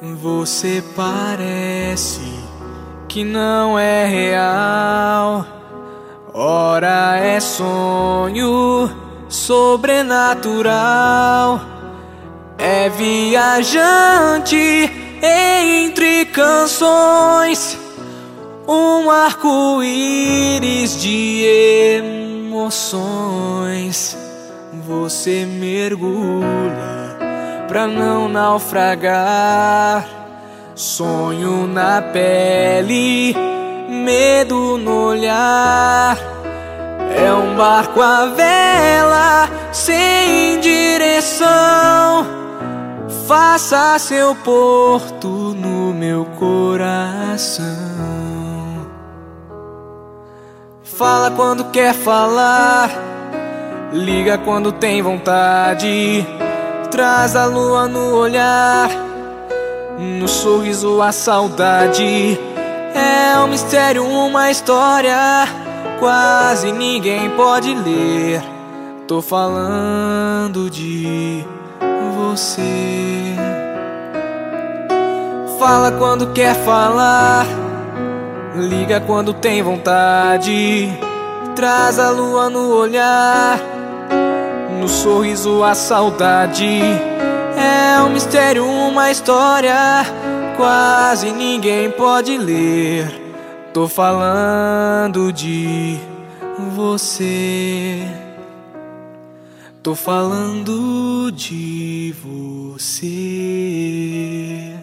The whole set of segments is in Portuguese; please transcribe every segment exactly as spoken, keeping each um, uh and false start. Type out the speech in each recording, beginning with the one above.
Você parece que não é real, ora é sonho sobrenatural. É viajante entre canções, um arco-íris de emoções. Você mergulha pra não naufragar, sonho na pele, medo no olhar. É um barco à vela, sem direção. Faça seu porto no meu coração. Fala quando quer falar, liga quando tem vontade. Traz a lua no olhar, no sorriso a saudade. É um mistério, uma história, quase ninguém pode ler. Tô falando de você. Fala quando quer falar, liga quando tem vontade. Traz a lua no olhar, no sorriso a saudade. É um mistério, uma história, quase ninguém pode ler. Tô falando de você. Tô falando de você.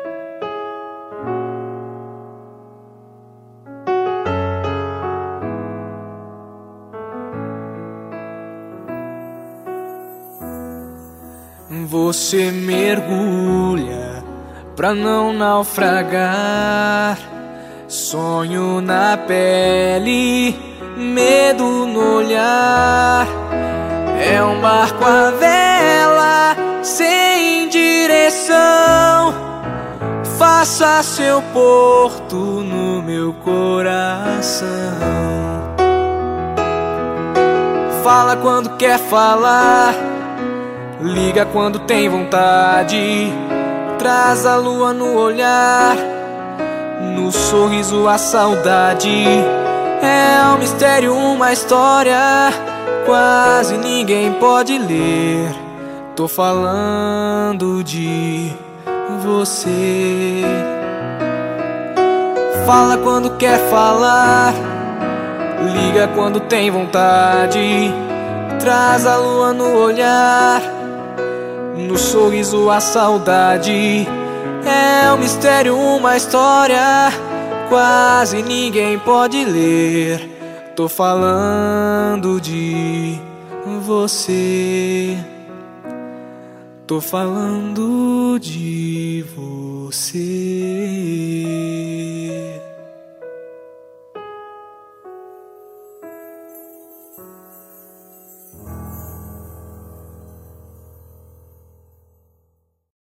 Você mergulha pra não naufragar, sonho na pele, medo no olhar. É um barco à vela, sem direção. Faça seu porto no meu coração. Fala quando quer falar, liga quando tem vontade. Traz a lua no olhar, no sorriso a saudade. É um mistério, uma história, quase ninguém pode ler. Tô falando de você. Fala quando quer falar, liga quando tem vontade. Traz a lua no olhar, no sorriso a saudade. É um mistério, uma história, quase ninguém pode ler. Tô falando de você. Tô falando de você.